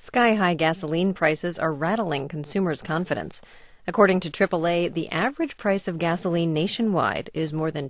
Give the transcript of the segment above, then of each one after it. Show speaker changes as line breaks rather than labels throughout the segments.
Sky-high gasoline prices are rattling consumers' confidence. According to AAA, the average price of gasoline nationwide is more than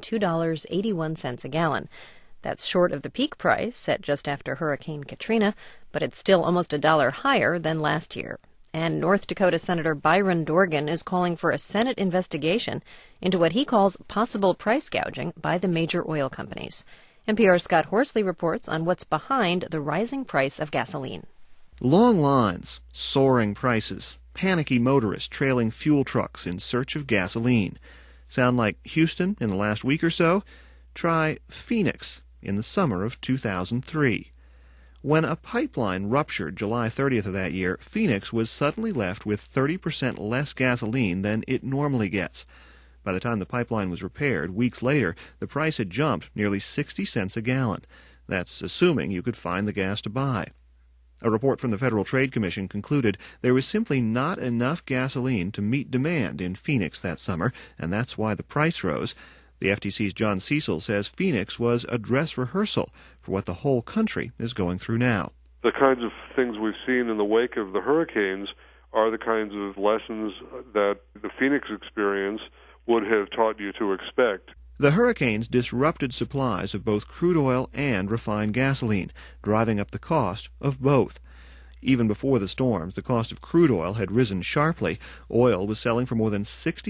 $2.81 a gallon. That's short of the peak price set just after Hurricane Katrina, but it's still almost $1 higher than last year. And North Dakota Senator Byron Dorgan is calling for a Senate investigation into what he calls possible price gouging by the major oil companies. NPR's Scott Horsley reports on what's behind the rising price of gasoline.
Long lines, soaring prices, panicky motorists trailing fuel trucks in search of gasoline. Sound like Houston in the last week or so? Try Phoenix in the summer of 2003. When a pipeline ruptured July 30th of that year, Phoenix was suddenly left with 30% less gasoline than it normally gets. By the time the pipeline was repaired, weeks later, the price had jumped nearly 60 cents a gallon. That's assuming you could find the gas to buy. A report from the Federal Trade Commission concluded there was simply not enough gasoline to meet demand in Phoenix that summer, and that's why the price rose. The FTC's John Cecil says Phoenix was a dress rehearsal for what the whole country is going through now.
The kinds of things we've seen in the wake of the hurricanes are the kinds of lessons that the Phoenix experience would have taught you to expect.
The hurricanes disrupted supplies of both crude oil and refined gasoline, driving up the cost of both. Even before the storms, the cost of crude oil had risen sharply. Oil was selling for more than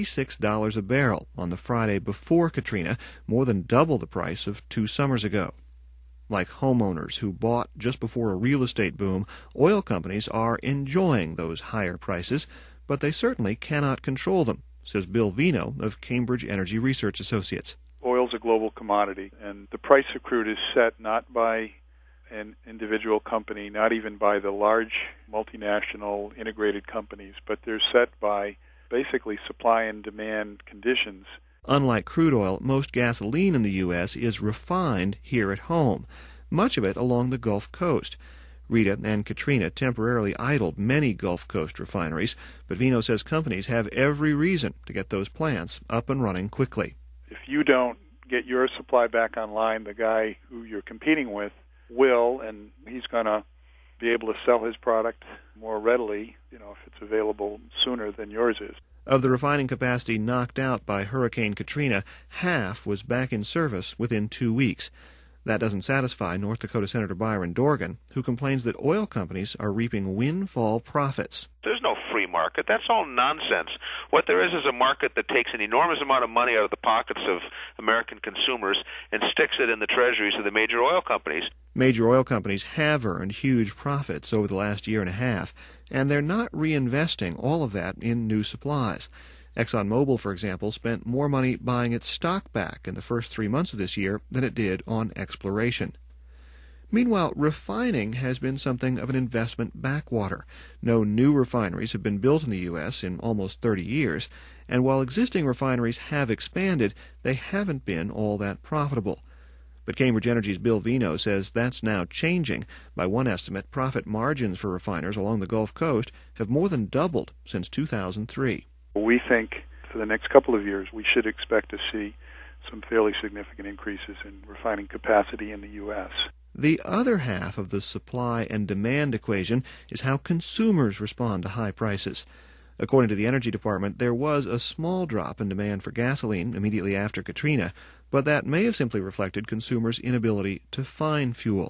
$66 a barrel on the Friday before Katrina, more than double the price of 2 summers ago. Like homeowners who bought just before a real estate boom, oil companies are enjoying those higher prices, but they certainly cannot control them, says Bill Vino of Cambridge Energy Research Associates.
Oil's a global commodity, and the price of crude is set not by an individual company, not even by the large multinational integrated companies, but they're set by basically supply and demand conditions.
Unlike crude oil, most gasoline in the U.S. is refined here at home, much of it along the Gulf Coast. Rita and Katrina temporarily idled many Gulf Coast refineries, but Vino says companies have every reason to get those plants up and running quickly.
If you don't get your supply back online, the guy who you're competing with will, and he's going to be able to sell his product more readily, if it's available sooner than yours is.
Of the refining capacity knocked out by Hurricane Katrina, half was back in service within 2 weeks. That doesn't satisfy North Dakota Senator Byron Dorgan, who complains that oil companies are reaping windfall profits.
There's no free market. That's all nonsense. What there is a market that takes an enormous amount of money out of the pockets of American consumers and sticks it in the treasuries of the major oil companies.
Major oil companies have earned huge profits over the last year and a half, and they're not reinvesting all of that in new supplies. ExxonMobil, for example, spent more money buying its stock back in the first 3 months of this year than it did on exploration. Meanwhile, refining has been something of an investment backwater. No new refineries have been built in the U.S. in almost 30 years, and while existing refineries have expanded, they haven't been all that profitable. But Cambridge Energy's Bill Vino says that's now changing. By one estimate, profit margins for refiners along the Gulf Coast have more than doubled since 2003.
We think for the next couple of years we should expect to see some fairly significant increases in refining capacity in the U.S.
The other half of the supply and demand equation is how consumers respond to high prices. According to the Energy Department, there was a small drop in demand for gasoline immediately after Katrina, but that may have simply reflected consumers' inability to find fuel.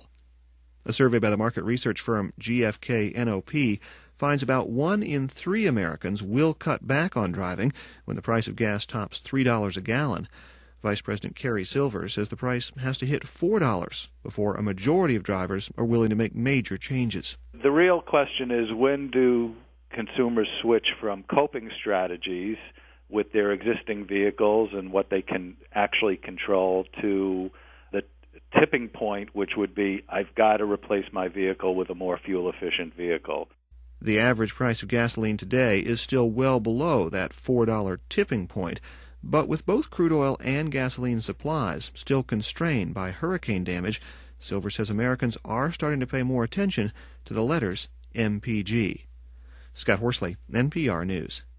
A survey by the market research firm GfK NOP finds about 1 in 3 Americans will cut back on driving when the price of gas tops $3 a gallon. Vice President Carrie Silver says the price has to hit $4 before a majority of drivers are willing to make major changes.
The real question is, when do consumers switch from coping strategies with their existing vehicles and what they can actually control to the tipping point, which would be, I've got to replace my vehicle with a more fuel-efficient vehicle.
The average price of gasoline today is still well below that $4 tipping point, but with both crude oil and gasoline supplies still constrained by hurricane damage, Silver says Americans are starting to pay more attention to the letters MPG. Scott Horsley, NPR News.